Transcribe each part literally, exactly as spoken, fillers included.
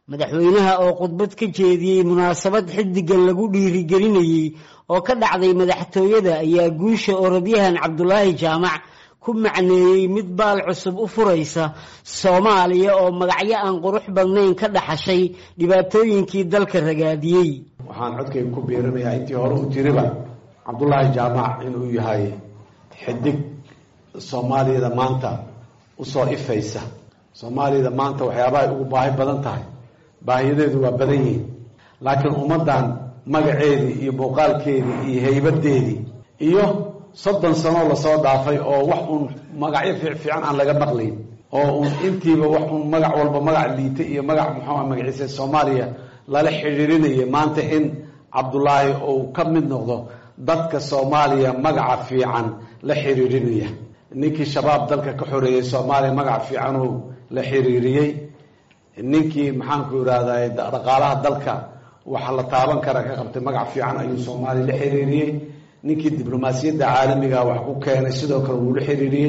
madaxweynaha oo khudbad ka jeediyey munaasabad xiddigan lagu dhiirigelinayay oo ka dhacday madaxtooyada ayaa guusha orodyahan Cabdulaahi Jaamac ku macneeyay mid baal cusub u furaysa Soomaaliya oo magacyo aan qurux badnayn ka dhaxashay dhibaatooyinkii dalka ragaadiyay. waxaan codkayga ku beeranayaa intii hore u tiriba Cabdulaahi Jaamac inuu yahay xiddig Soomaaliyada maanta u soo ifaysa. Soomaaliyada maanta waxyaabaha ugu baahi badan tahay baahiyadeedu waa badan yihiin, laakiin ummadan magaceedii iyo muuqaalkeedii iyo haybadeedii iyo soddon sano la soo dhaafay oo wax uun magacyo fiican aan laga maqlayn oo uun intiiba wax uun magac walba magac liita iyo magac muxuu ah magaciisa Soomaaliya lala xiriirinayay maanta in Cabdulaahi uu ka mid noqdo dadka Soomaaliya magaca fiican la xiriirinaya. ninkii shabaab dalka ka xoreeyay Soomaaliya magac fiican uu la xiriiriyay. ninkii maxaan ku yiraahdaa dhaqaalaha dalka waxa la taaban kara ka qabtay magac fiican ayuu Soomaaliya la xiriiriyay. ninkii diblomaasiyadda caalamiga wax ku keenay sidoo kale uu la xiriiriyay.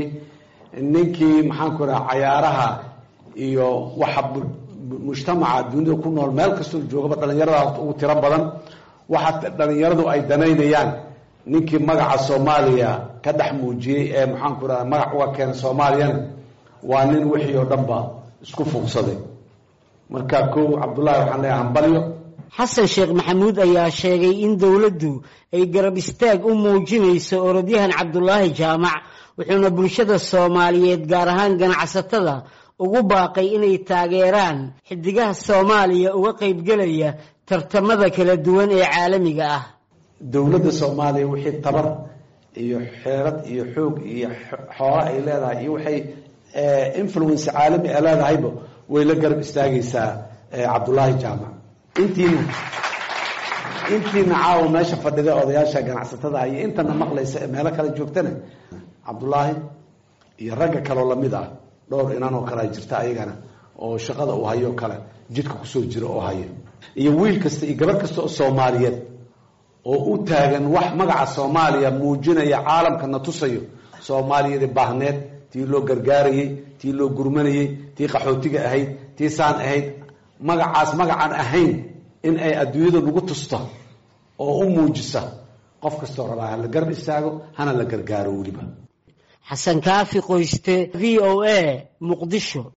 ninkii maxaan ku yiraahdaa cayaaraha iyo waxa mujtamaca dunida ku nool meel kasta jooga dhalinyarada ugu tiro badan waxa dhalinyaradu ay danaynayaan ninkii magaca Soomaaliya ka dhex muujiyay ee maxaan ku yiraahdaa magac uga keenay Soomaaliyan waa nin wixii oo dhanba isku fuuqsaday. marka koow Cabdulaahi waxaan leeyahay hambalyo. xasan sheekh maxamuud ayaa sheegay in dawladdu ay garab istaag u muujinayso orodyahan Cabdulaahi Jaamac wuxuuna bulshada Soomaaliyeed gaar ahaan ganacsatada ugu baaqay inay taageeraan xiddigaha Soomaaliya uga qayb galaya tartamada kala duwan ee caalamiga ah. dawladda Soomaaliya wixii tabar iyo xeerad iyo xoog iyo xoolo ay leedahay iyo waxay influence caalami ah leedahayba way la garab istaagaysaa Cabdulaahi Jaamac. intiina intiina caaw meesha fadhida odayaasha ganacsatada iyo intana maqlaysa meelo kala joogtana Cabdulaahi iyo ragga kale oo lamid ah dhowr inaan oo kala jirta ayagana oo shaqada uu hayo kale jidka ku soo jiro oo hayo iyo wiil kasta iyo gabar kasta oo Soomaaliyeed oo u taagan wax magaca Soomaaliya muujinaya caalamkana tusayo Soomaaliyada baahneed tii loo gargaarayay tii loo gurmanayay tii qaxootiga ahayd tii saan ahayd magacaas magacan ahayn in ay adduunyada lagu tusto oo u muujisa qof kasta oo rabaa la garab istaago hana la gargaaro waliba. xasan kaafi qoyste v o a Muqdisho.